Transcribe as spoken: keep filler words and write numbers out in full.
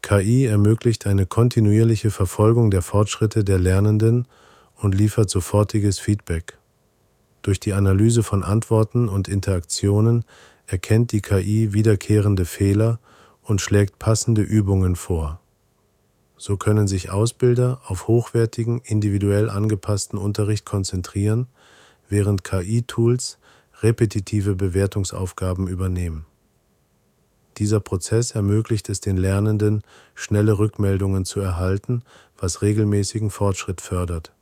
K I ermöglicht eine kontinuierliche Verfolgung der Fortschritte der Lernenden und liefert sofortiges Feedback. Durch die Analyse von Antworten und Interaktionen erkennt die K I wiederkehrende Fehler und schlägt passende Übungen vor. So können sich Ausbilder auf hochwertigen, individuell angepassten Unterricht konzentrieren, während K I-Tools repetitive Bewertungsaufgaben übernehmen. Dieser Prozess ermöglicht es den Lernenden, schnelle Rückmeldungen zu erhalten, was regelmäßigen Fortschritt fördert.